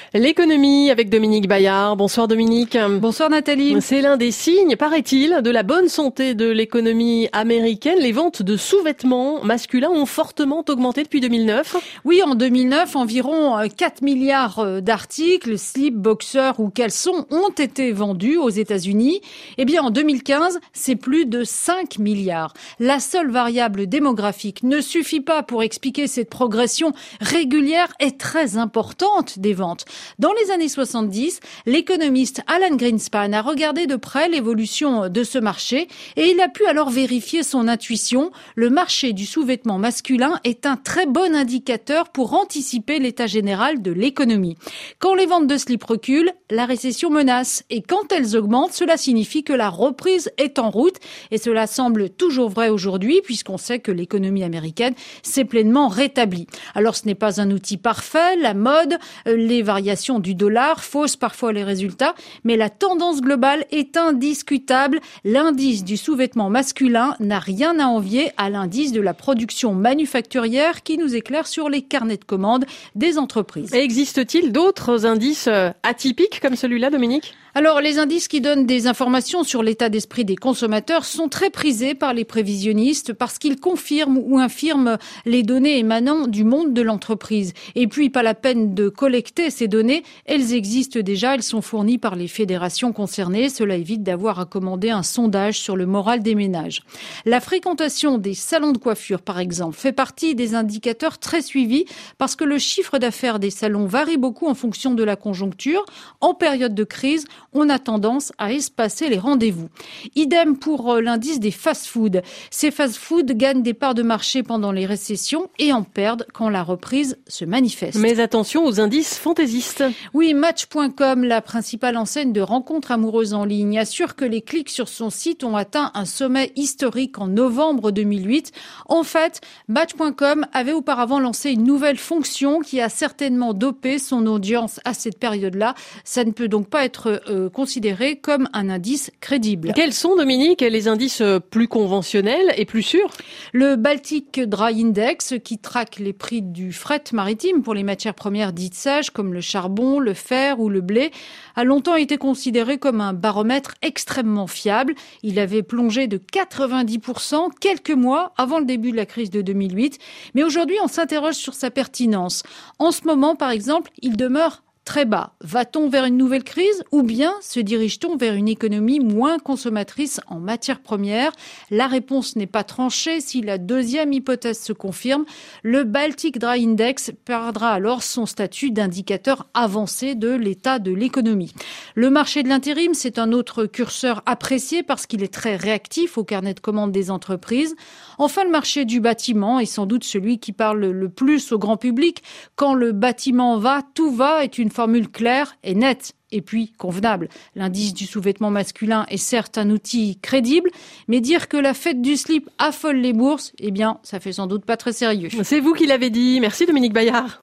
L'économie avec Dominique Bayard. Bonsoir Dominique. Bonsoir Nathalie. C'est l'un des signes, paraît-il, de la bonne santé de l'économie américaine. Les ventes de sous-vêtements masculins ont fortement augmenté depuis 2009. Oui, en 2009, environ 4 milliards d'articles, slips, boxers ou caleçons ont été vendus aux États-Unis. Eh bien, en 2015, c'est plus de 5 milliards. La seule variable démographique ne suffit pas pour expliquer cette progression régulière et très importante des ventes. Dans les années 70, l'économiste Alan Greenspan a regardé de près l'évolution de ce marché et il a pu alors vérifier son intuition. Le marché du sous-vêtement masculin est un très bon indicateur pour anticiper l'état général de l'économie. Quand les ventes de slips reculent, la récession menace et quand elles augmentent, cela signifie que la reprise est en route et cela semble toujours vrai aujourd'hui puisqu'on sait que l'économie américaine s'est pleinement rétablie. Alors ce n'est pas un outil parfait, la mode, les variations du dollar faussent parfois les résultats, mais la tendance globale est indiscutable. L'indice du sous-vêtement masculin n'a rien à envier à l'indice de la production manufacturière qui nous éclaire sur les carnets de commandes des entreprises. Et existe-t-il d'autres indices atypiques comme celui-là, Dominique ? Alors, les indices qui donnent des informations sur l'état d'esprit des consommateurs sont très prisés par les prévisionnistes parce qu'ils confirment ou infirment les données émanant du monde de l'entreprise. Et puis, pas la peine de collecter ces données. Elles existent déjà, elles sont fournies par les fédérations concernées. Cela évite d'avoir à commander un sondage sur le moral des ménages. La fréquentation des salons de coiffure, par exemple, fait partie des indicateurs très suivis parce que le chiffre d'affaires des salons varie beaucoup en fonction de la conjoncture. En période de crise, on a tendance à espacer les rendez-vous. Idem pour l'indice des fast-foods. Ces fast-foods gagnent des parts de marché pendant les récessions et en perdent quand la reprise se manifeste. Mais attention aux indices fantaisistes. Oui, Match.com, la principale enseigne de rencontres amoureuses en ligne, assure que les clics sur son site ont atteint un sommet historique en novembre 2008. En fait, Match.com avait auparavant lancé une nouvelle fonction qui a certainement dopé son audience à cette période-là. Ça ne peut donc pas être considéré comme un indice crédible. Quels sont, Dominique, les indices plus conventionnels et plus sûrs ? Le Baltic Dry Index, qui traque les prix du fret maritime pour les matières premières dites sages, comme le charbon, le fer ou le blé, a longtemps été considéré comme un baromètre extrêmement fiable. Il avait plongé de 90% quelques mois avant le début de la crise de 2008. Mais aujourd'hui, on s'interroge sur sa pertinence. En ce moment, par exemple, il demeure très bas. Va-t-on vers une nouvelle crise ou bien se dirige-t-on vers une économie moins consommatrice en matières premières ? La réponse n'est pas tranchée. Si la deuxième hypothèse se confirme, le Baltic Dry Index perdra alors son statut d'indicateur avancé de l'état de l'économie. Le marché de l'intérim, c'est un autre curseur apprécié parce qu'il est très réactif au carnet de commandes des entreprises. Enfin, le marché du bâtiment est sans doute celui qui parle le plus au grand public. Quand le bâtiment va, tout va est une formule claire et nette. Et puis, convenable. L'indice du sous-vêtement masculin est certes un outil crédible, mais dire que la fête du slip affole les bourses, eh bien, ça fait sans doute pas très sérieux. C'est vous qui l'avez dit. Merci Dominique Bayard.